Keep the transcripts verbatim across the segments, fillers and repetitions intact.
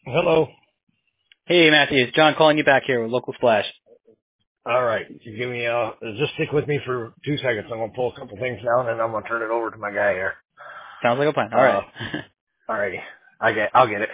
Hello. Hey, Matthew. It's John calling you back here with Local Splash. All right. You give me uh just stick with me for two seconds. I'm gonna pull a couple things down and I'm gonna turn it over to my guy here. Sounds like a plan. All Uh right. all righty. I get I'll get it.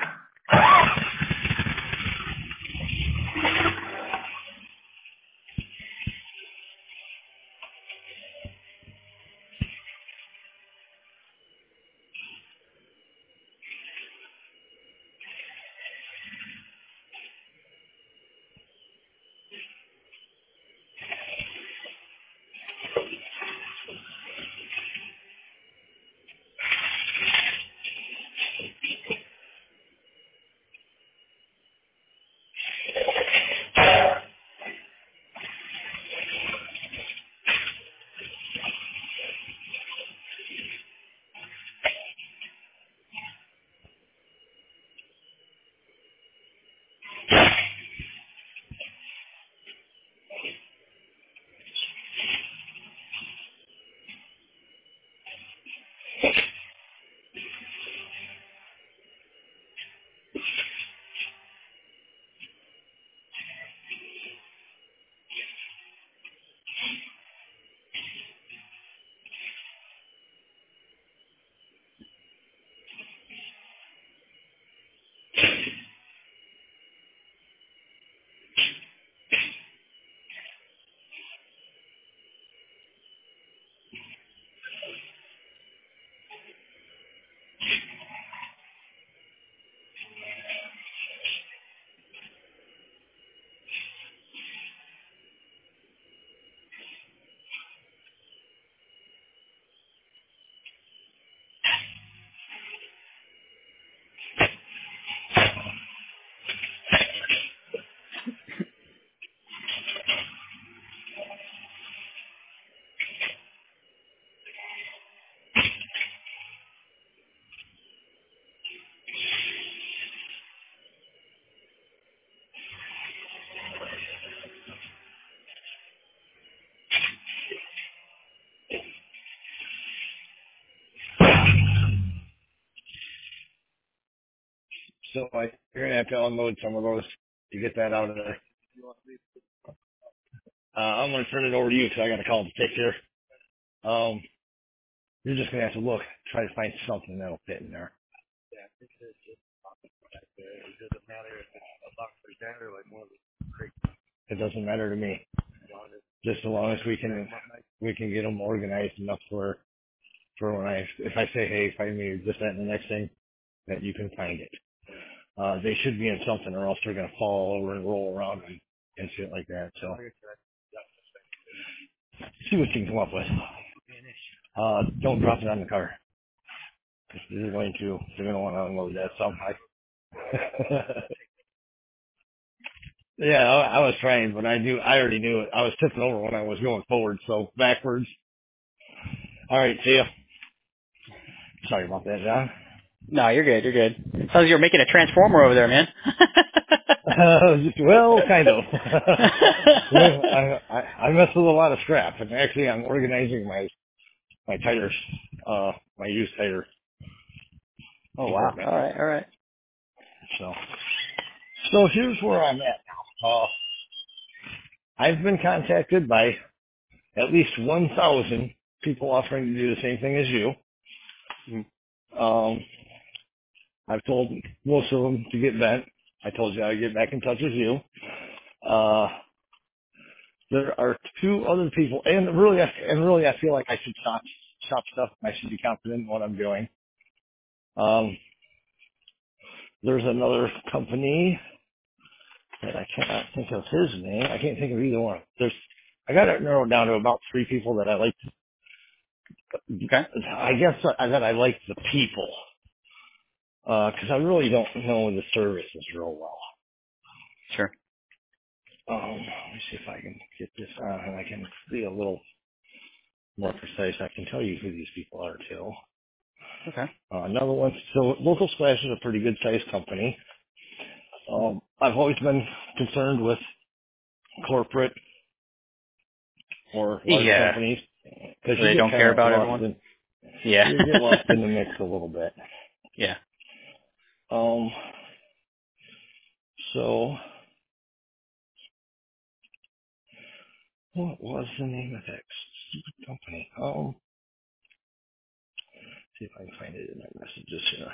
So I you're gonna have to unload some of those to get that out of there. Uh I'm gonna turn it over to you because I got a call to take care. Um you're just gonna have to look, try to find something that'll fit in there. It doesn't matter to me. Just as long as we can we can get them organized enough for for when I if I say hey find me this that and the next thing that you can find it. Uh they should be in something or else they're gonna fall over and roll around and, and shit like that. So see what you can come up with. Uh don't drop it on the car. They're going to they're gonna want to unload that somehow. Yeah, I, I was trying, but I knew I already knew it. I was tipping over when I was going forward, so backwards. All right, see ya. Sorry about that, John. No, you're good. You're good. Sounds like you're making a transformer over there, man. Uh, well, kind of. Well, I, I I mess with a lot of scrap, and actually, I'm organizing my my tires, uh, my used tire Oh, wow. department. All right. All right. So, so here's where I'm at now. Uh, I've been contacted by at least one thousand people offering to do the same thing as you. Mm. Um, I've told most of them to get bent. I told you I'd get back in touch with you. Uh, there are two other people, and really, I, and really, I feel like I should stop, stop stuff. I should be confident in what I'm doing. Um, there's another company that I cannot think of his name. I can't think of either one. There's, I got it narrowed down to about three people that I like. Okay. I guess that that I like the people, uh, cause I really don't know the services real well. Sure. Um, let me see if I can get this on and I can be a little more precise. I can tell you who these people are too. Okay. Uh, another one, so Local Splash is a pretty good sized company. Um, I've always been concerned with corporate or large Yeah. companies because you They get don't kind care of about lost everyone. in, Yeah. you get lost in the mix a little bit. Yeah. Um, So, what was the name of that stupid company? Um, see if I can find it in my messages here.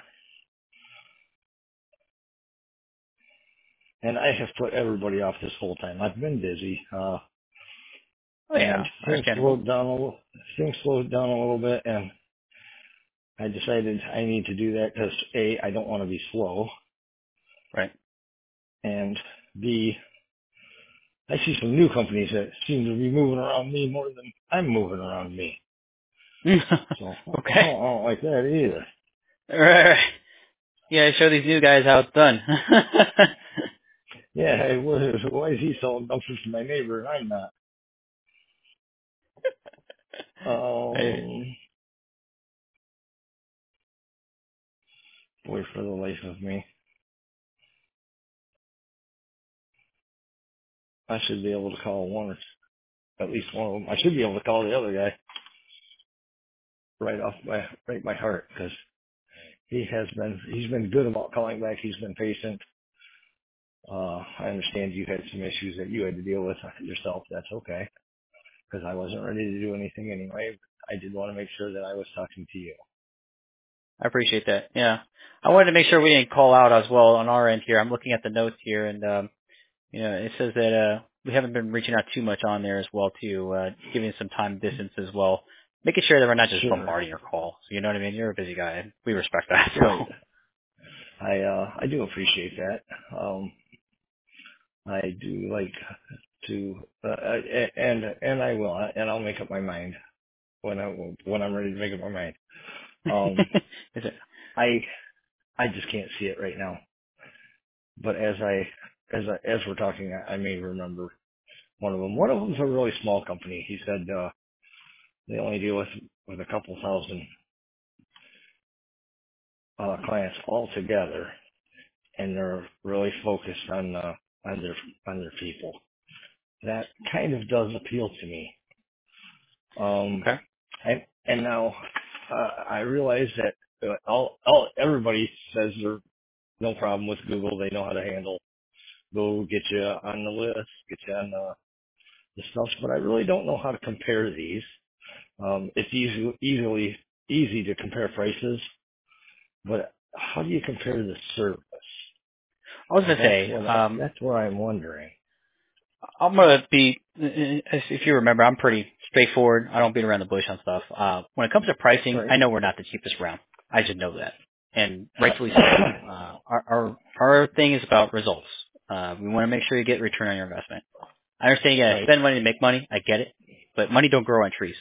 And I have put everybody off this whole time. I've been busy, uh, Oh and yeah, things understandable. slowed down a little. Things slowed down a little bit, and I decided I need to do that because A, I don't want to be slow, Right. and B, I see some new companies that seem to be moving around me more than I'm moving around me. So I Okay. don't, I don't like that either. Right, right. Yeah, show these new guys how it's done. Yeah, hey, what is, why is he selling dumpsters to my neighbor and I'm not? Hey, Um, boy, for the life of me, I should be able to call one, or at least one of them. I should be able to call the other guy right off my right by heart because he has been he's been good about calling back. He's been patient. Uh, I understand you had some issues that you had to deal with yourself. That's okay because I wasn't ready to do anything anyway. I did want to make sure that I was talking to you. I appreciate that. Yeah. I wanted to make sure we didn't call out as well on our end here. I'm looking at the notes here, and um, you know, it says that uh, we haven't been reaching out too much on there as well, too, uh, giving some time distance as well, making sure that we're not just Sure. bombarding your call. So you know what I mean? You're a busy guy, and we respect that. Right. I uh I do appreciate that. Um I do like to uh, I- and and I will and I'll make up my mind when I when I'm ready to make up my mind. So, Um is it I I just can't see it right now. But as I as I as we're talking I, I may remember one of them. One of them's a really small company. He said uh they only deal with with a couple thousand uh clients altogether and they're really focused on uh on their on their people. That kind of does appeal to me. Um, okay? and, and now uh, I realize that uh, all, all everybody says there's no problem with Google. They know how to handle. Go get you on the list, get you on the, the stuff. But I really don't know how to compare these. Um, it's easy, easily easy to compare prices, but how do you compare the service? I was gonna That's say, what I, um, that's where I'm wondering. I'm gonna be, if you remember, I'm pretty straightforward. I don't beat around the bush on stuff. Uh, when it comes to pricing, Right. I know we're not the cheapest around. I just know that, and rightfully so. Uh, our, our our thing is about results. Uh, we want to make sure you get return on your investment. I understand you gotta Right. spend money to make money. I get it, but money don't grow on trees,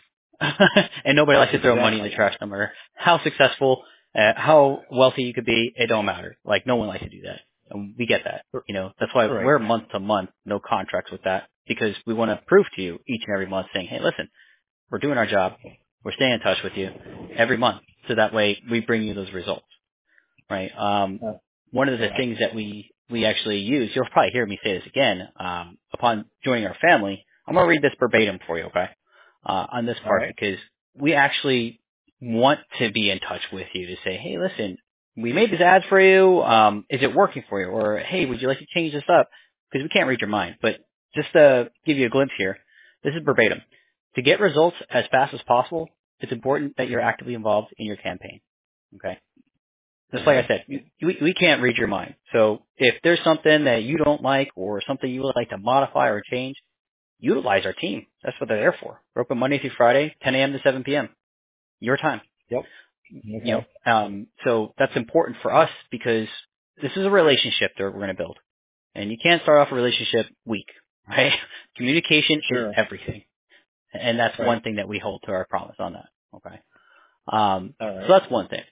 and nobody likes to throw money in the Exactly. trash no matter how successful, uh, how wealthy you could be. It don't matter. Like no one likes to do that, and we get that. You know that's why Right. we're month to month, no contracts with that, because we want to prove to you each and every month, saying, hey, listen, we're doing our job. We're staying in touch with you every month, so that way we bring you those results, right? Um, Uh, one of the correct. things that we we actually use, you'll probably hear me say this again, um, upon joining our family. I'm gonna read this verbatim for you, okay? Uh, on this All part, right. because we actually want to be in touch with you to say, hey, listen, we made this ad for you. Um, is it working for you? Or hey, would you like to change this up? Because we can't read your mind, but just to give you a glimpse here, this is verbatim. To get results as fast as possible, it's important that you're actively involved in your campaign. Okay. Just like I Okay. said, we, we can't read your mind. So if there's something that you don't like or something you would like to modify or change, utilize our team. That's what they're there for. We're open Monday through Friday, ten a.m. to seven p.m. Your time. Yep. You Okay. know, um, so that's important for us because this is a relationship that we're going to build, and you can't start off a relationship weak, right? Communication is Sure. everything, and that's Right. one thing that we hold to our promise on that. Okay, um, All so right. that's one thing.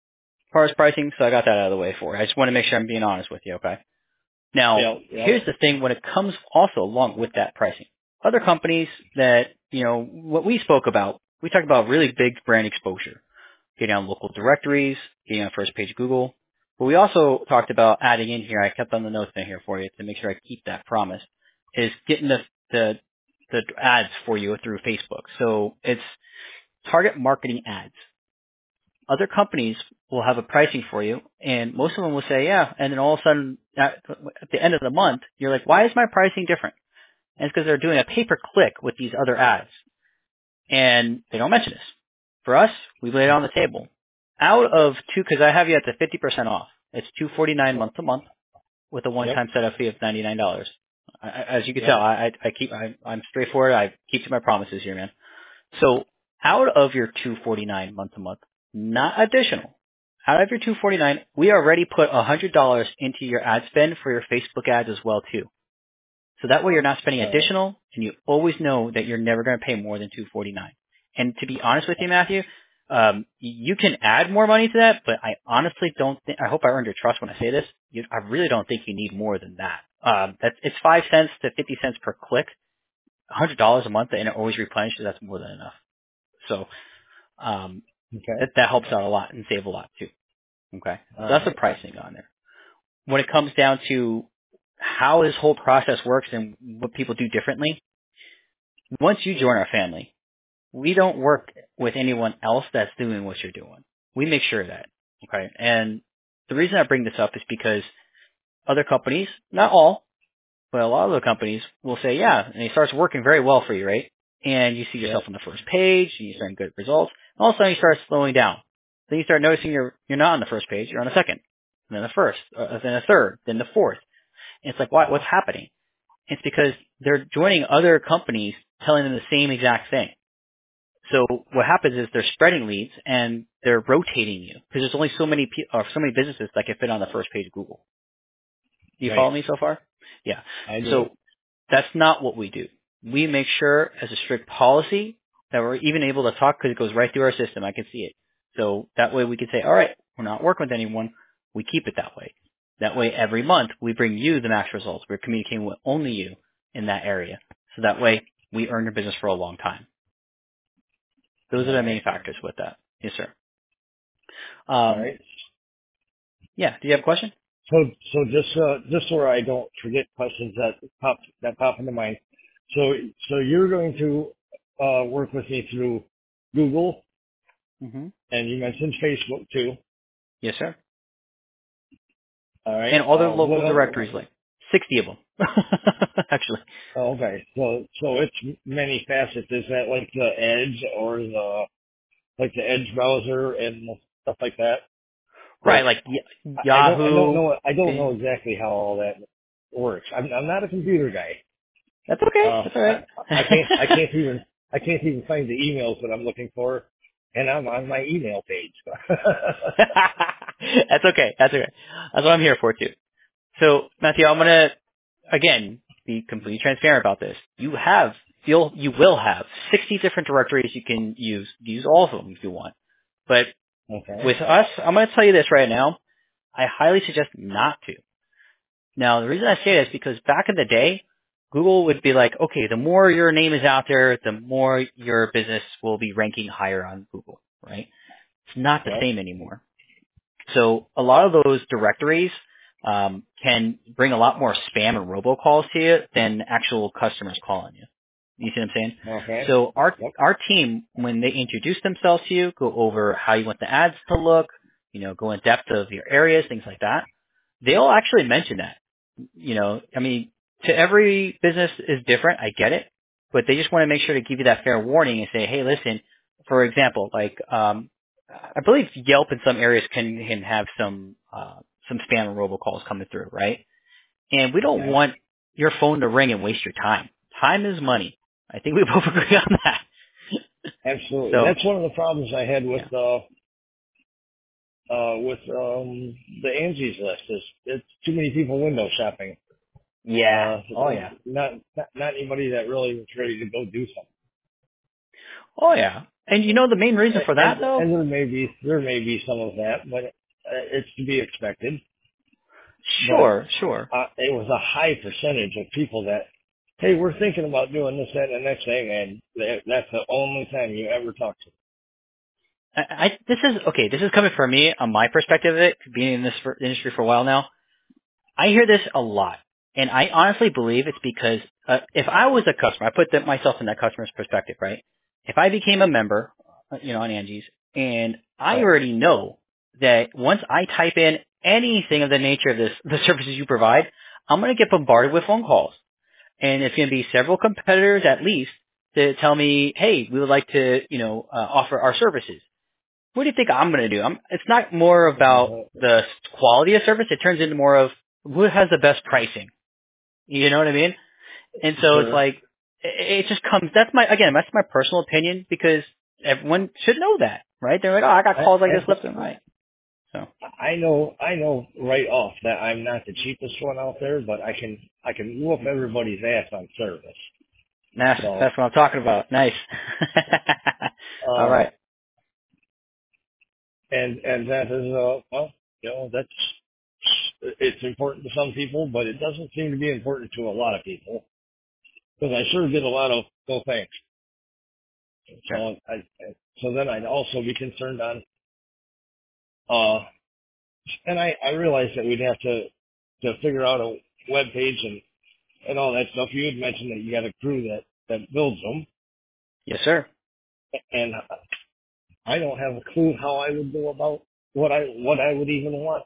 As far as pricing, so I got that out of the way for you. I just want to make sure I'm being honest with you. Okay. Now, Yep. Yep. here's the thing when it comes also along with that pricing. Other companies that, you know, what we spoke about, we talked about really big brand exposure, getting on local directories, getting on first page Google. But we also talked about adding in here, I kept on the notes in here for you to make sure I keep that promise, is getting the, the, the ads for you through Facebook. So it's target marketing ads. other companies will have a pricing for you, and most of them will say, yeah, and then all of a sudden, at, at the end of the month, you're like, why is my pricing different? And it's because they're doing a pay-per-click with these other ads, and they don't mention this. For us, we lay it on the table. Out of two, because I have you at the fifty percent off. It's two forty-nine month to month with a Yep. one-time setup fee of ninety-nine dollars. I, I- as you can Yep. tell, I, I I keep, I, I'm straightforward. I keep to my promises here, man. So out of your two forty-nine month to month, not additional, out of your two forty-nine, we already put one hundred dollars into your ad spend for your Facebook ads as well too. So that way you're not spending All right. additional, and you always know that you're never going to pay more than two forty-nine. And to be honest with you, Matthew, um, you can add more money to that, but I honestly don't think. I hope I earned your trust when I say this. You, I really don't think you need more than that. Um, that's it's five cents to fifty cents per click, one hundred dollars a month, and it always replenishes. That's more than enough. So um, Okay. that that helps out a lot and save a lot too. Okay, so All that's the right. pricing on there. When it comes down to how this whole process works and what people do differently, once you join our family, we don't work with anyone else that's doing what you're doing. We make sure of that. Okay, and the reason I bring this up is because other companies, not all, but a lot of the companies will say, yeah, and it starts working very well for you, right? And you see yourself Yep. on the first page, and you start getting good results. And all of a sudden, you start slowing down. Then you start noticing you're you're not on the first page, you're on the second, and then the first, uh, then the third, then the fourth. And it's like, what, what's happening? It's because they're joining other companies telling them the same exact thing. So what happens is they're spreading leads and they're rotating you because there's only so many pe- or so many businesses that can fit on the first page of Google. Do you Right. follow me so far? Yeah. I do. So that's not what we do. We make sure as a strict policy that we're even able to talk because it goes right through our system. I can see it. So that way we can say, all right, we're not working with anyone. We keep it that way. That way every month we bring you the max results. We're communicating with only you in that area. So that way we earn your business for a long time. Those are All the right. main factors with that. Yes, sir. All Um, right. yeah. Do you have a question? So, so just, uh, just so I don't forget questions that pop, that pop into mind. So, so you're going to, uh, work with me through Google, Mm-hmm. and you mentioned Facebook too. Yes, sir. All right. And all the Uh, what local else? directories, like sixty of them, actually. Oh, okay. So, so it's many facets. Is that like the Edge or the, like the Edge browser and stuff like that? Right, Like, like y- I I don't, I don't Yahoo, know, I don't know Bing. exactly how all that works. I'm, I'm not a computer guy. That's okay. Uh, That's all I, right. I can't, I can't even, I can't even find the emails that I'm looking for, and I'm on my email page. That's okay. That's okay. That's what I'm here for too. So, Matthew, I'm gonna again be completely transparent about this. You have, you'll, you will have sixty different directories you can use. Use all of them if you want. But Okay. with us, I'm gonna tell you this right now. I highly suggest not to. Now, the reason I say that is because back in the day, Google would be like, okay, the more your name is out there, the more your business will be ranking higher on Google, right? It's not the Yep. same anymore. So a lot of those directories um, can bring a lot more spam and robocalls to you than actual customers calling you. You see what I'm saying? Okay. So our Yep. our team, when they introduce themselves to you, go over how you want the ads to look, you know, go in depth of your areas, things like that. They'll actually mention that. You know, I mean, to every business is different. I get it, but they just want to make sure to give you that fair warning and say, hey, listen. For example, like um, I believe Yelp in some areas can can have some uh, some spam and robocalls coming through, right? And we don't Okay. want your phone to ring and waste your time. Time is money. I think we both agree on that. Absolutely. So That's one of the problems I had with, yeah, uh, uh, with, um, the Angie's List is it's too many people window shopping. yeah, Uh, oh yeah, not, not, not anybody that really was ready to go do something. oh yeah. And you know the main reason for And, that though? and there may be, there may be some of that, but uh, it's to be expected. But Sure, sure. uh, it was a high percentage of people that, hey, we're thinking about doing this, that, and the next thing, and that, that's the only time you ever talk to I, I this is okay. This is coming from me on my perspective of it, being in this for, industry for a while now. I hear this a lot, and I honestly believe it's because uh, if I was a customer, I put that myself in that customer's perspective, right? If I became a member, uh, you know, on Angie's, And I Right. already know that once I type in anything of the nature of this, the services you provide, I'm going to get bombarded with phone calls. And it's going to be several competitors at least to tell me, hey, we would like to, you know, uh, offer our services. What do you think I'm going to do? I'm, it's not more about Uh, the quality of service. It turns into more of who has the best pricing. You know what I mean? And so it's sure. like, it it just comes, that's my, again, that's my personal opinion because everyone should know that, right? They're like, oh, I got I, calls like this and left and right. So I know, I know right off that I'm not the cheapest one out there, but I can, I can whoop everybody's ass on service. that's, So, that's what I'm talking about. Nice. All uh, right. and, and that is, uh, well, you know, that's, it's important to some people, but it doesn't seem to be important to a lot of people. Because I sure did a lot of, no thanks. Sure. So I, I, so then I'd also be concerned on, uh, and I, I realized that we'd have to, to figure out a web page and, and all that stuff. You had mentioned that you got a crew that, that builds them, Yes, sir. and I don't have a clue how I would go about what I, what I would even want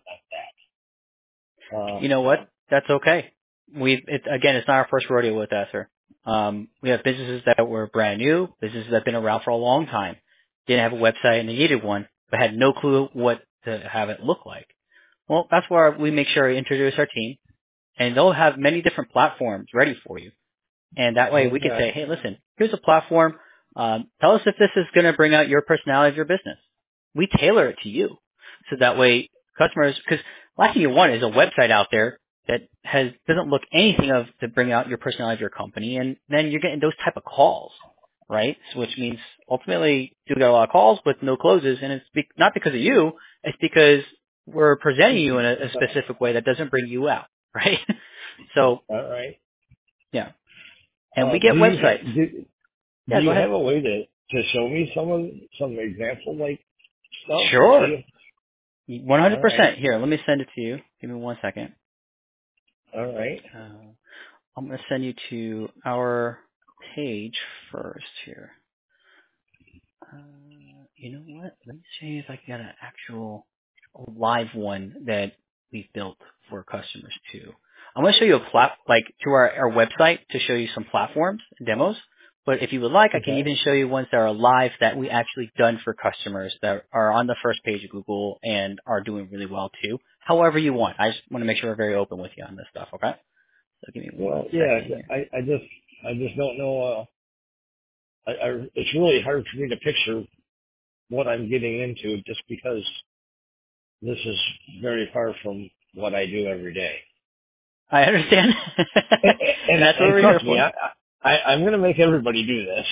like You know that. what? That's okay. We've it, again, it's not our first rodeo with that, sir. Um, we have businesses that were brand new, businesses that have been around for a long time, didn't have a website and they needed one, but had no clue what to have it look like. Well, that's where we make sure we introduce our team, and they'll have many different platforms ready for you. And that Uh, way we can say, okay. hey, listen, here's a platform. Um, tell us if this is going to bring out your personality of your business. We tailor it to you. So that way customers, because last thing you want is a website out there that has, doesn't look anything of to bring out your personality of your company. And then you're getting those type of calls, right? So which means ultimately you get a lot of calls with no closes. And it's be, not because of you. It's because we're presenting you in a, a specific way that doesn't bring you out, right? So All right. yeah. And Uh, we do get you websites. ha- do, do Yeah, go you ahead. have a way to, to show me some of, some example like stuff to Sure. see? All right. one hundred percent. Here, let me send it to you. Give me one second. All right. Uh, I'm going to send you to our page first here. Uh, you know what? Let me see if I can get an actual live one that we've built for customers too. I'm going to show you a plat like to our, our website to show you some platforms and demos. But if you would like, I can Okay. even show you ones that are live that we actually done for customers that are on the first page of Google and are doing really well too. However you want. I just want to make sure we're very open with you on this stuff. Okay. So give me Well, one yeah, second here. I, I just, I just don't know, uh, I, I, it's really hard for me to picture what I'm getting into just because this is very far from what I do every day. I understand. And, and, And that's what and we're here trust me, for. I, I, I'm going to make everybody do this.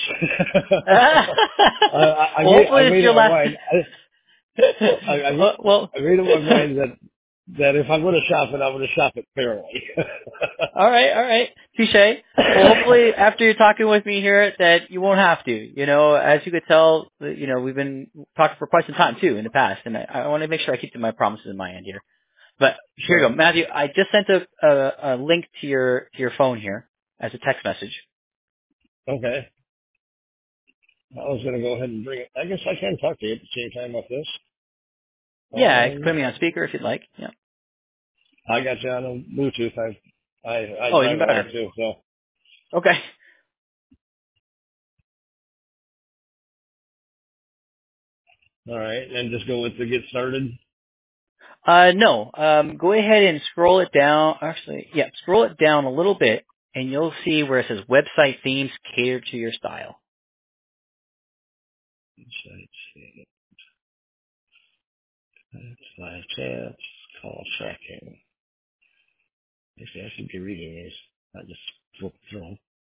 I, I I Well, made, I hopefully it's made your up my last. mind. I, I, I made well, well, I made up my mind that, that if I'm going to shop it, I'm going to shop it fairly. all right, all right, touche. Well, hopefully after you're talking with me here, that you won't have to. You know, as you could tell, you know, we've been talking for quite some time too in the past, and I, I want to make sure I keep to my promises in my end here. But here you go, Sure. Matthew. I just sent a, a, a link to your to your phone here as a text message. Okay. I was going to go ahead and bring it. I guess I can talk to you at the same time with this. Yeah, you can put Um, me on speaker if you'd like. Yeah. I got you on a Bluetooth. I, I, I Oh, even drive around better. too, so. Okay. All right. And just go with the get started. Uh, no. Um, go ahead and scroll it down. Actually, yeah, scroll it down a little bit, and you'll see where it says website themes catered to your style. Insights, live chats, call tracking. Actually, I should be reading these. Not just flip through them.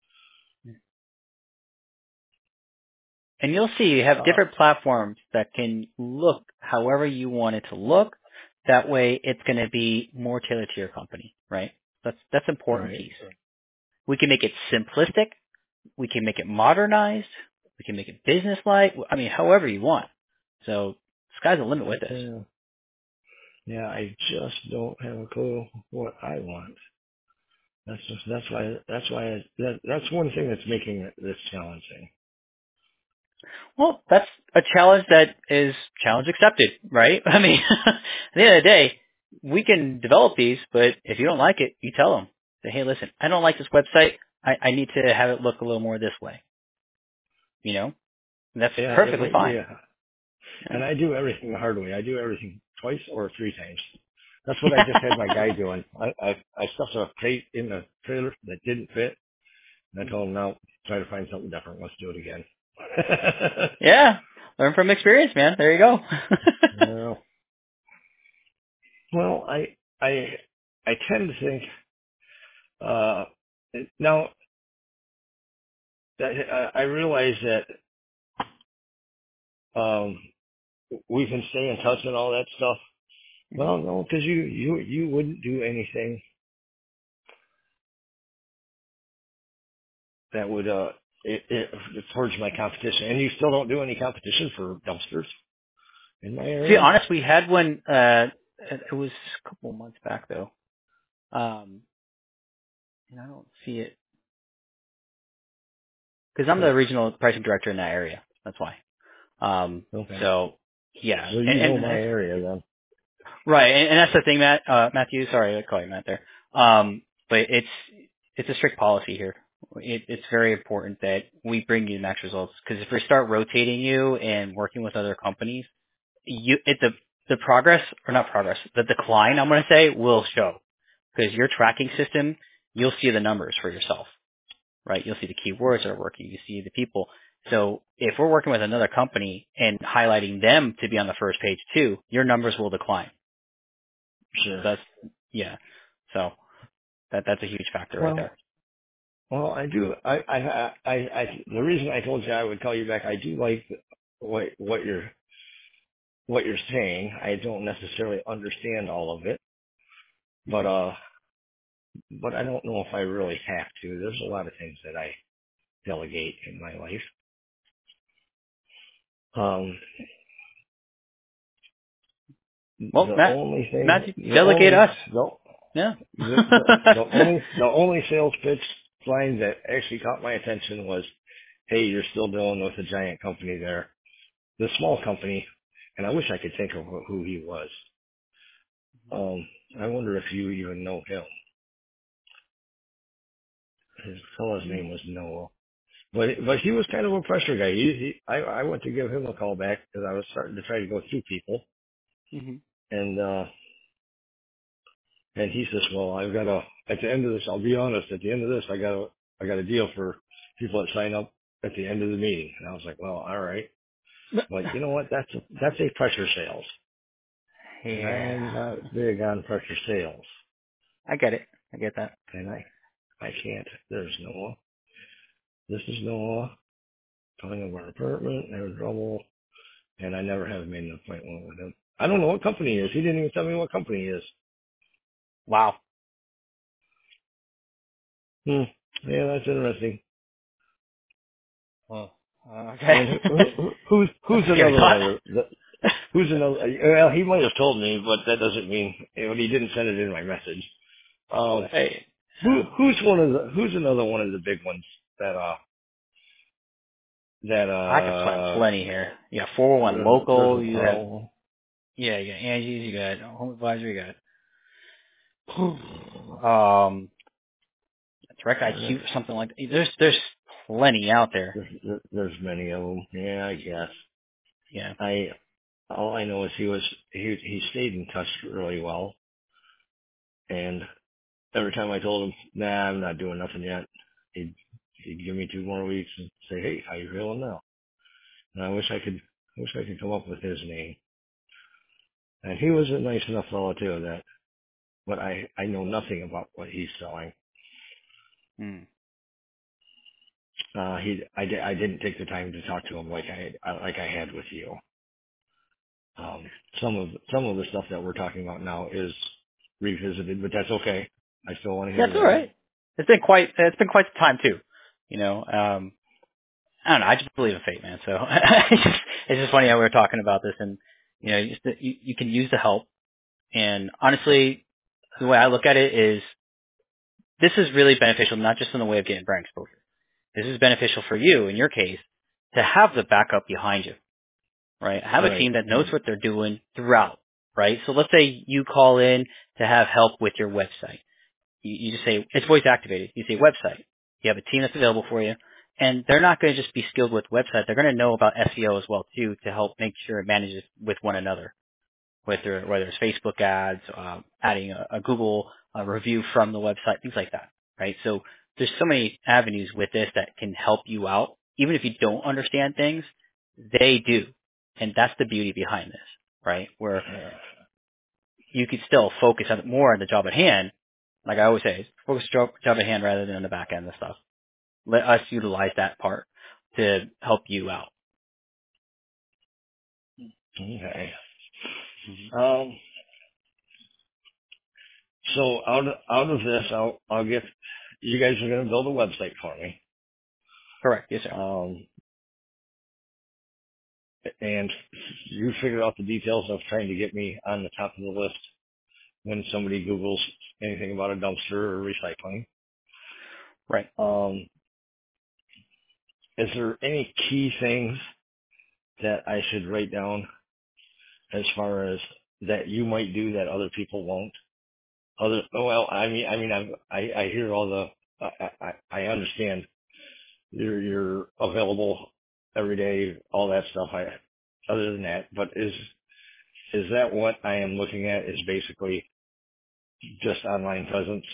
And you'll see you have Uh, different platforms that can look however you want it to look. That way, it's going to be more tailored to your company, right? That's that's an important right. piece. We can make it simplistic. We can make it modernized. We can make it business-like. I mean, however you want. So, sky's the limit with this. Yeah. Yeah, I just don't have a clue what I want. That's just, that's why, that's why, I, that, that's one thing that's making it, this challenging. Well, that's a challenge that is challenge accepted, right? I mean, at the end of the day, we can develop these, but if you don't like it, you tell them. Say, hey, listen, I don't like this website. I, I need to have it look a little more this way. You know, and that's Yeah, it perfectly might be. fine. A, Yeah. and I do everything the hard way. I do everything twice or three times. That's what I just had my guy doing. I I, I stuffed a crate in the trailer that didn't fit, and I told him, no, try to find something different. Let's do it again. Yeah. Learn from experience, man. There you go. well, well, I I I tend to think uh, now that I I realize that um, we can stay in touch and all that stuff. Well, no, because you you you wouldn't do anything that would uh it, it, it towards my competition, and you still don't do any competition for dumpsters in my To be area. honest, we had one, uh, it was a couple of months back though. Um, and I don't see it because I'm Hmm. the regional pricing director in that area. That's why. Um, Okay, so yeah, so and, you know and my it's, area then. right, and, and that's the thing, Matt, uh, Matthew. Sorry, I call you Matt there. Um, but it's it's a strict policy here. It, it's very important that we bring you max results because if we start rotating you and working with other companies, you it the the progress or not progress, the decline I'm going to say will show because your tracking system, you'll see the numbers for yourself. Right? You'll see the keywords that are working. You see the people. So if we're working with another company and highlighting them to be on the first page too, your numbers will decline. Sure. That's, yeah. So that, that's a huge factor right Well, there. well, I do. I I I I. I the reason I told you I would call you back, I do like what what you're what you're saying. I don't necessarily understand all of it, but uh, but I don't know if I really have to. There's a lot of things that I delegate in my life. Um, Well, the Matt, only Matt, thing, the delegate only, us. the, Yeah. the, the, the only, the only sales pitch line that actually caught my attention was, "Hey, you're still dealing with a giant company there, the small company," and I wish I could think of who who he was. Um, I wonder if you even know him. His fellow's name was Noah. But but he was kind of a pressure guy. He, he I I went to give him a call back because I was starting to try to go through people, hmm and uh and he says, "Well, I've got a at the end of this. I'll be honest. At the end of this, I got a I got a deal for people that sign up at the end of the meeting." And I was like, "Well, all right." But you know what? That's a, that's a pressure sales, and Yeah. I'm not big on pressure sales. I get it. I get that. And I I can't. There's Noah. This is Noah talking about our apartment. There's trouble. And I never have made an appointment with him. I don't know what company he is. He didn't even tell me what company he is. Wow. Hmm. Yeah, that's interesting. Well, uh, And okay. who, who, who's That's who's a scary another one thought. of the, the who's another? Well, he might have told me, but that doesn't mean you know, he didn't send it in my message. Um, Hey. who who's one of the who's another one of the big ones that uh that I could find uh plenty here. You got four oh one there's a, there's local. a You have, problem. yeah, you got Angie's. You got Home Advisor. You got, um, Direct I Q There's, or something like that. There's, there's plenty out there. there's there's many of them. Yeah, I guess. Yeah. I all I know is he was he he stayed in touch really well, and every time I told him, "Nah, I'm not doing nothing yet," he'd he'd give me two more weeks and say, "Hey, how you feeling now?" And I wish I could I wish I could come up with his name. And he was a nice enough fellow too. That, but I I know nothing about what he's selling. Mm. Uh, he I di- I didn't take the time to talk to him like I I- like I had with you. Um, some of some of the stuff that we're talking about now is revisited, but that's okay. I still want to Yeah, hear it's all them. right. It's been quite, it's been quite some time too. You know, um, I don't know. I just believe in fate, man. So it's just, it's just funny how we were talking about this, and you know, you, just, you, you can use the help. And honestly, the way I look at it is, this is really beneficial, not just in the way of getting brand exposure. This is beneficial for you in your case to have the backup behind you, right? Have a Right. team that knows what they're doing throughout, right? So let's say you call in to have help with your website. You, you just say, it's voice activated. You say website. You have a team that's available for you. And they're not going to just be skilled with website. They're going to know about S E O as well, too, to help make sure it manages with one another. Whether, whether it's Facebook ads, uh, adding a, a Google uh review from the website, things like that, right? So there's so many avenues with this that can help you out. Even if you don't understand things, they do. And that's the beauty behind this, right? Where Yeah. you could still focus on more on the job at hand. Like I always say, focus job, job at hand rather than on the back end of stuff. Let us utilize that part to help you out. Okay. hmm Um. So out of, out of this, I'll I'll get. You guys are going to build a website for me. Correct. Yes, sir. Um. And you figured out the details of trying to get me on the top of the list when somebody Googles anything about a dumpster or recycling. Right. Um. Is there any key things that I should write down as far as that you might do that other people won't? Other, well, I mean, I mean, I'm, I, I hear all the, I, I, I understand you're, you're available every day, all that stuff. I, other than that, but is, is that what I am looking at is basically just online presence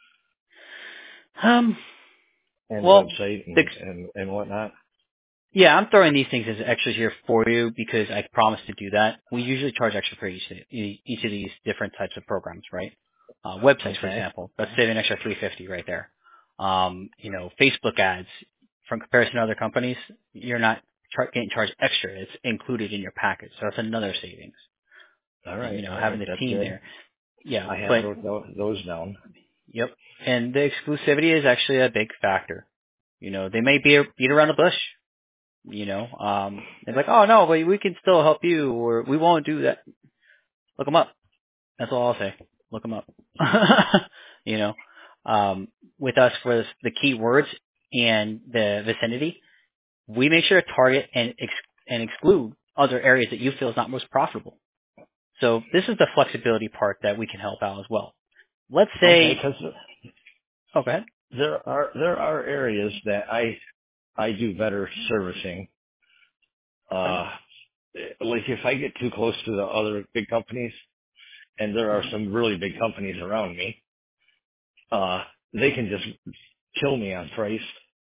Um, and well, website the and, and, and whatnot? Yeah, I'm throwing these things as extras here for you because I promise to do that. We usually charge extra for each each of these different types of programs, right? Uh, websites, for Okay. example, that's saving an extra three hundred fifty dollars right there. Um, you know, Facebook ads, from comparison to other companies, you're not char- getting charged extra. It's included in your package, so that's another savings. All You right. know, All having right. the That's team good. there. Yeah, I have but wrote tho- those down. yep, and the exclusivity is actually a big factor. You know, they may be beat around the bush. You know, um, they're like, oh no, but we can still help you, or we won't do that. Look them up. That's all I'll say. Look them up. you know, um, with us for this, the keywords and the vicinity, we make sure to target and ex- and exclude other areas that you feel is not most profitable. So this is the flexibility part that we can help out as well. Let's Okay. say, Cause oh, go ahead. there are, there are areas that I, I do better servicing. Okay. Uh, like if I get too close to the other big companies, and there are hmm some really big companies around me, uh, they can just kill me on price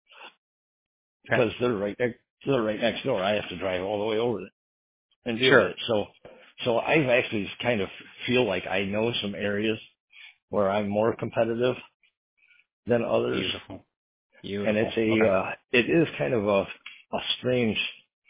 Okay. because they're right next, they're right next door. I have to drive all the way over there and deal with Sure. it. So, so I actually kind of feel like I know some areas where I'm more competitive than others, Beautiful. and Beautiful. it's a, Okay. uh, it is kind of a, a strange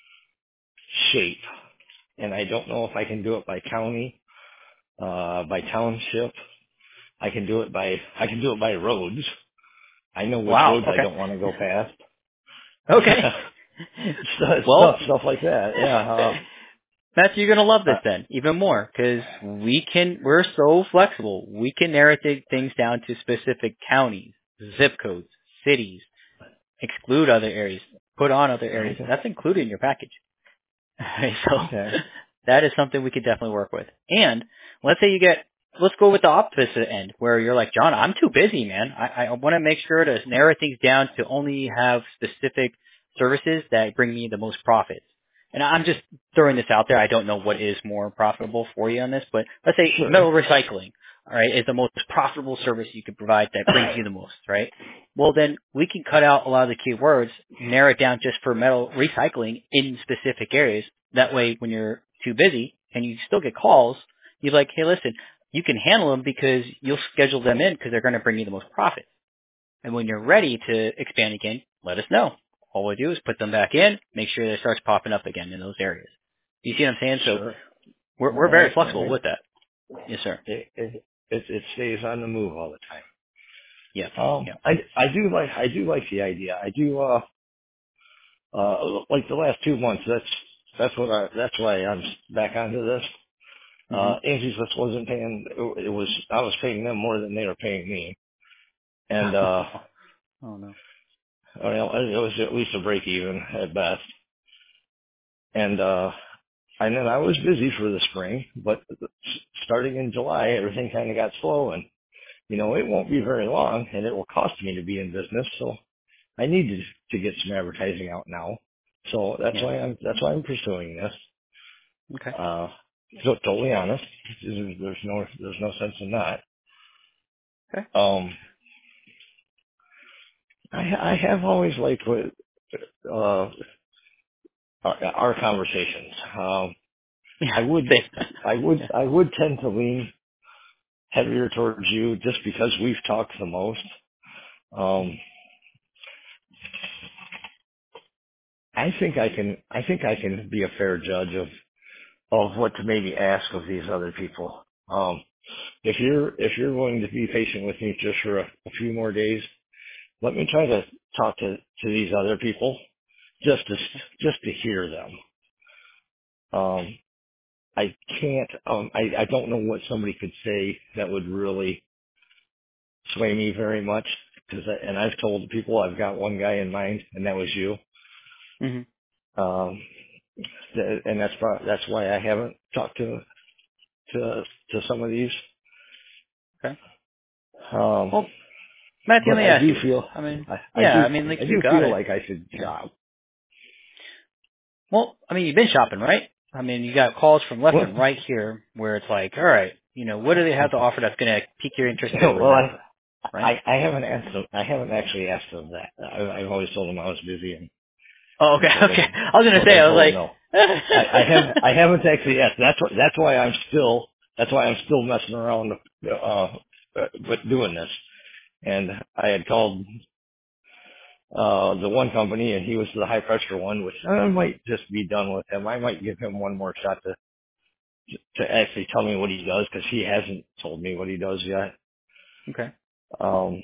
shape, and I don't know if I can do it by county, uh, by township. I can do it by, I can do it by roads. I know which Wow. roads I Okay. don't want to go past. Okay. stuff, Well, stuff, stuff like that. Yeah. Uh, Matthew, you're gonna love this uh, then, even more, because we can, we're so flexible. We can narrow th- things down to specific counties, zip codes, cities, exclude other areas, put on other areas. okay. That's included in your package. so Okay. that is something we could definitely work with. And let's say you get, let's go with the opposite end, where you're like, John, I'm too busy, man. I, I want to make sure to narrow things down to only have specific services that bring me the most profits. And I'm just throwing this out there. I don't know what is more profitable for you on this, but let's say Sure. metal recycling, all right, is the most profitable service you could provide that brings you the most, right? Well, then we can cut out a lot of the keywords, narrow it down just for metal recycling in specific areas. That way, when you're too busy and you still get calls, you're like, hey, listen, you can handle them because you'll schedule them in because they're going to bring you the most profit. And when you're ready to expand again, let us know. All we do is put them back in, make sure it starts popping up again in those areas. You see what I'm saying? So Sure. we're, All we're very right. All flexible right. with that. Yes, sir. It, it, it, it stays on the move all the time. Yeah. Um, Yeah. I, I do like, I do like the idea. I do, uh, uh, like the last two months, that's, that's what I, that's why I'm back onto this. hmm Uh, Angie's List wasn't paying, it was, I was paying them more than they were paying me. And, uh, oh, no. well, it was at least a break even at best. And, uh, and then I was busy for the spring, but starting in July, everything kind of got slow and, you know, it won't be very long and it will cost me to be in business. So I need to, to get some advertising out now. So that's Yeah. why I'm, that's why I'm pursuing this. Okay. Uh, so totally honest. There's there's no, there's no sense in that. Okay. Um, I, I have always liked what, uh, our, our conversations. Um, I Yeah. would, Same. I would, Yeah. I would tend to lean heavier towards you just because we've talked the most. Um, I think I can, I think I can be a fair judge of, of what to maybe ask of these other people. Um, if you're, if you're willing to be patient with me just for a, a few more days, let me try to talk to, to these other people just to, just to hear them. Um, I can't, um, I, I don't know what somebody could say that would really sway me very much. Cause I, and I've told people I've got one guy in mind and that was you. hmm Um, th- and that's prob- that's why I haven't talked to, to, to some of these. Okay. Um, Well, Matthew, but let me I ask do you this. feel, I mean, I, I yeah, do, I mean, like I you do got feel it. like I should Yeah. job. Well, I mean, you've been shopping, right? I mean, you got calls from left Well, and right here where it's like, all right, you know, what do they have to offer that's going to pique your interest to well, present, I, right? I, I haven't asked them, I haven't actually asked them that. I, I've always told them I was busy and, Oh, and okay, told okay. them, I was going to told, say, and I was told them like, no. I, I have I haven't actually asked. That's what that's why I'm still that's why I'm still messing around uh, uh with doing this. And I had called uh the one company and he was the high pressure one, which I might just be done with him. I might give him one more shot to to actually tell me what he does because he hasn't told me what he does yet. okay. Um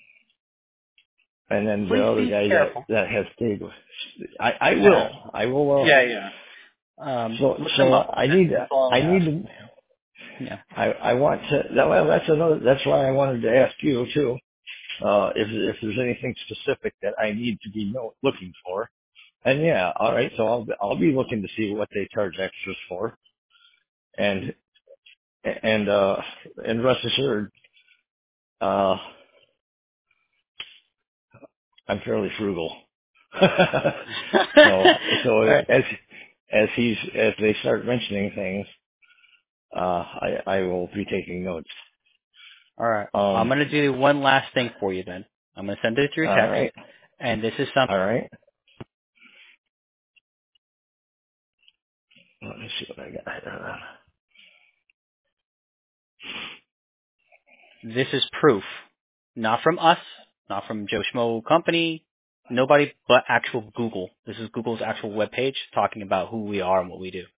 and then the Please other be guy that careful. that has stayed with I I Yeah. will. I will uh Yeah, yeah. Um, so look them so up. I need That's all I I need ask. to Yeah. I, I want to, that, well, that's another, that's why I wanted to ask you too, uh, if, if there's anything specific that I need to be know, looking for. And yeah, all right, so I'll, I'll be looking to see what they charge extras for. And, and, uh, and rest assured, uh, I'm fairly frugal. so, so all right. as, as he's, as they start mentioning things, uh, I, I will be taking notes. All right. I'm Um, going to do one last thing for you then. I'm going to send it through all text, right, and this is something. all right. Let me see what I got. Uh, This is proof, not from us, not from Joe Schmo Company, nobody but actual Google. This is Google's actual webpage talking about who we are and what we do.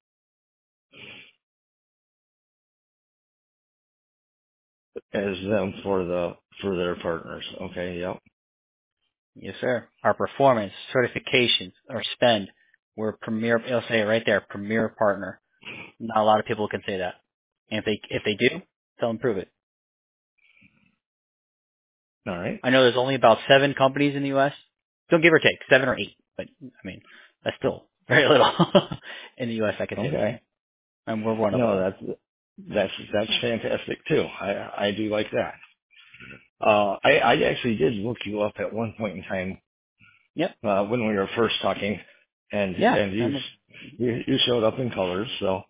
as them for the for their partners. Okay, yep. Yes, sir. Our performance, certifications, our spend. We're a premier. It'll say it right there, premier partner. Not a lot of people can say that. And if they if they do, they'll improve it. All right. I know there's only about seven companies in the U S. Don't give or take, seven or eight. But I mean, that's still very little in the U S. I can say the same. Okay. And we're one of No, them. that's that's that's fantastic too. I I do like that. Uh, I I actually did look you up at one point in time Yep. uh, when we were first talking, and Yeah. and you And you, you showed up in colors, so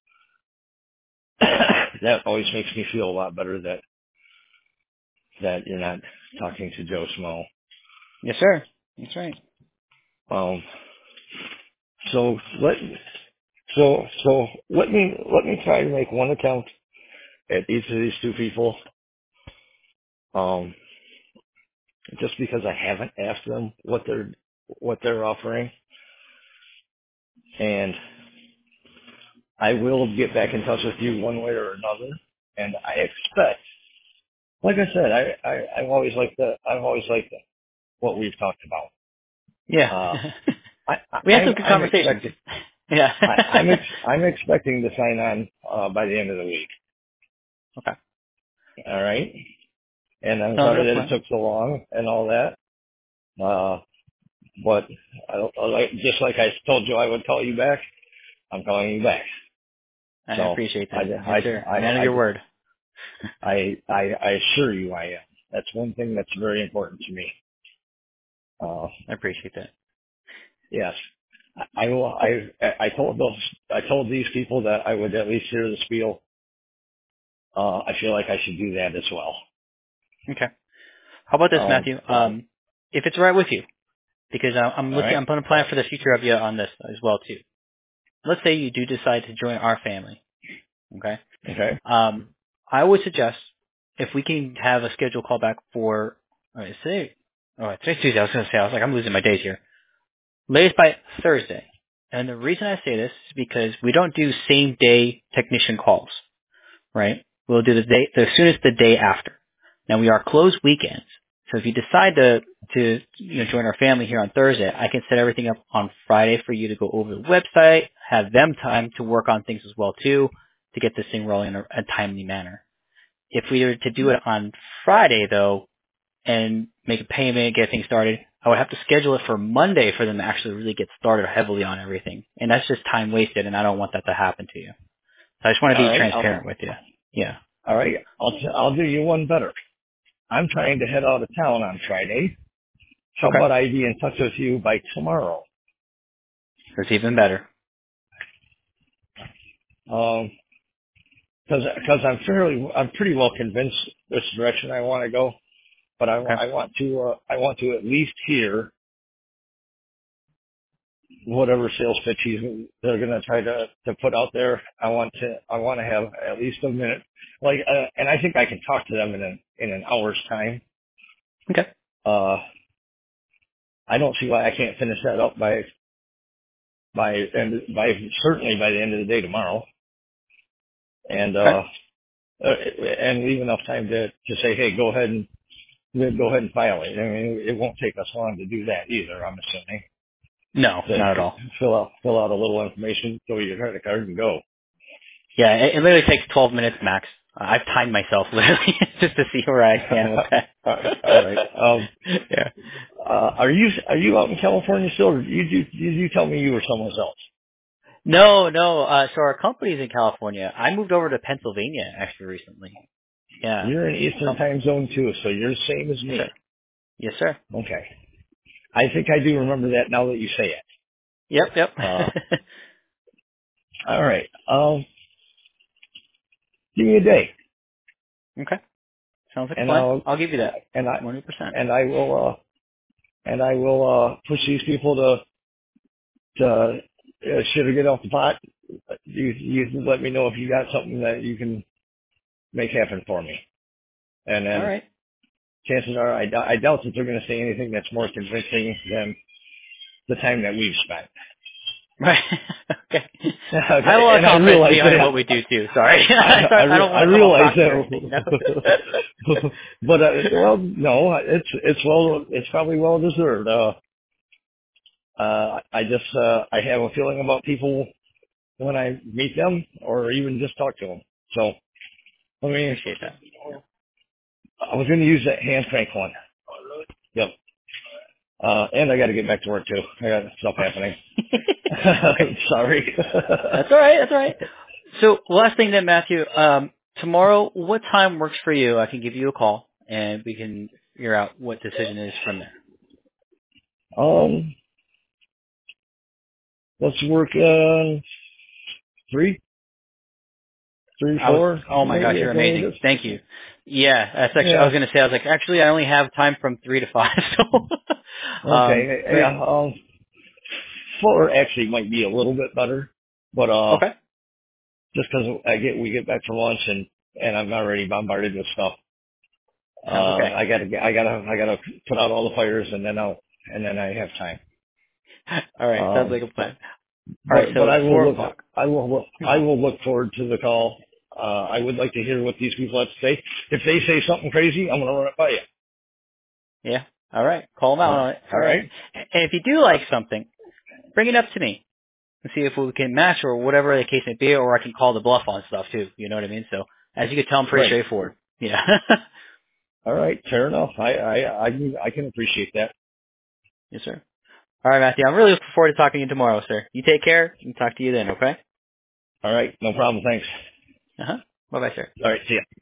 that always makes me feel a lot better that that you're not talking to Joe Smo. yes, sir. That's right. Um, so let so so let me let me try to make one attempt at each of these two people. Um, just because I haven't asked them what they're what they're offering, and I will get back in touch with you one way or another. And I expect, like I said, I, I I've always liked the I've always liked the, what we've talked about. Yeah. Uh, I, I we had some I'm good I'm conversations. expecting Yeah. I, I'm ex, I'm expecting to sign on uh, by the end of the week. Okay. All right, and I'm Sounds like sorry a that it plan. took so long and all that. Uh, but I don't, like, just like I told you I would call you back, I'm calling you back. I So appreciate I, that. Yes, sir. I, Man of I, your word. I, I, I assure you I am. That's one thing that's very important to me. Uh, I appreciate that. yes. I will, I, I told those, I told these people that I would at least hear the spiel. Uh, I feel like I should do that as well. Okay. How about this, Um, Matthew? Um, if it's all right with you, because I- I'm all looking, right. I'm going to plan for the future of you on this as well too. Let's say you do decide to join our family. Okay. Okay. Um, I would suggest if we can have a scheduled call back for, all right, say, all right, today's Tuesday. I was going to say, I was like, I'm losing my days here. Latest by Thursday. And the reason I say this is because we don't do same day technician calls, right? We'll do the day, the soonest the day after. Now we are closed weekends. So if you decide to, to, you know, join our family here on Thursday, I can set everything up on Friday for you to go over the website, have them time to work on things as well too, to get this thing rolling in a, a timely manner. If we were to do it on Friday though, and make a payment, get things started, I would have to schedule it for Monday for them to actually really get started heavily on everything. And that's just time wasted, and I don't want that to happen to you. So I just want to All be right. I'll, transparent with you. Yeah. all right. I'll, I'll do you one better. I'm trying to head out of town on Friday. How Okay. about I be in touch with you by tomorrow? That's even better. Um, cause, cause I'm fairly, I'm pretty well convinced which direction I want to go, but I, wa- Okay. I want to, uh, I want to at least hear whatever sales pitch he's, they're going to try to, to put out there. I want to, I want to have at least a minute. Like, uh, and I think I can talk to them in an, in an hour's time. Okay. Uh, I don't see why I can't finish that up by, by, and by, certainly by the end of the day tomorrow. And, Okay. uh, uh, and leave enough time to, to say, hey, go ahead and go ahead and file it. I mean, it won't take us long to do that either. I'm assuming No, to not at all. fill out fill out a little information, throw your credit card, and go. Yeah, it, it literally takes twelve minutes max. Uh, I've timed myself literally just to see where I stand with that. All right. Um, Yeah. uh, are you are you out in California still? Or you you you you tell me you were somewhere else. No, no. Uh, so our company's in California. I moved over to Pennsylvania actually recently. Yeah. You're in Eastern Um, Time Zone too, so you're the same as yes, sir. me. Yes, sir. Okay. I think I do remember that now that you say it. Yep, yep. Uh, all right. Um, give me a day, Okay. Sounds like a and plan. I'll I'll give you that. and I one hundred percent. and I will. Uh, and I will uh, push these people to to uh, shit or get off the pot. You you can let me know if you got something that you can make happen for me, and All then right. chances are I, dou- I doubt that they're going to say anything that's more convincing than the time that we've spent. Right. Okay. I have a Okay, lot of and I confidence realize behind what that we do too. Sorry. I I I, start, I re- don't I want to come off realize cocky or anything. No. that, but uh, well, no, it's it's well it's probably well deserved. Uh, uh, I just uh, I have a feeling about people when I meet them or even just talk to them. So, I mean, Appreciate that. I was going to use that hand crank one. Yep. Uh, and I got to get back to work too. I got stuff happening. Okay. Sorry. That's all right. That's all right. So last thing then, Matthew, um, tomorrow, what time works for you? I can give you a call and we can figure out what decision is from there. um, let's work on three, three, I was, four, oh my gosh, maybe you're at the amazing. latest. Thank you. Yeah, that's actually, I was Yeah. going to say, I was like, actually, I only have time from three to five, so, um, Okay. three, Yeah. Um, four actually might be a little bit better, but uh, okay, just because I get we get back from lunch and and I'm already bombarded with stuff. sounds Uh, okay. I gotta, I gotta, I gotta put out all the fires and then I'll, and then I have time. All right, sounds Um, like a plan. All right, but, but so I will four look, o'clock. I will, look, I Mhm. will look forward to the call. Uh, I would like to hear what these people have to say. If they say something crazy, I'm gonna run it by you. Yeah, all right, call them out Uh, on it. all All right, right. and if you do like something, bring it up to me and see if we can match or whatever the case may be, or I can call the bluff on stuff too. You know what I mean? So as you can tell, I'm pretty Right. straightforward. Yeah. All right. Fair enough. I, I, I, can- I can appreciate that. Yes, sir. All right, Matthew. I'm really looking forward to talking to you tomorrow, sir. You take care and talk to you then, okay? All right. No problem. Thanks. Uh-huh. Bye-bye, sir. All right. See ya.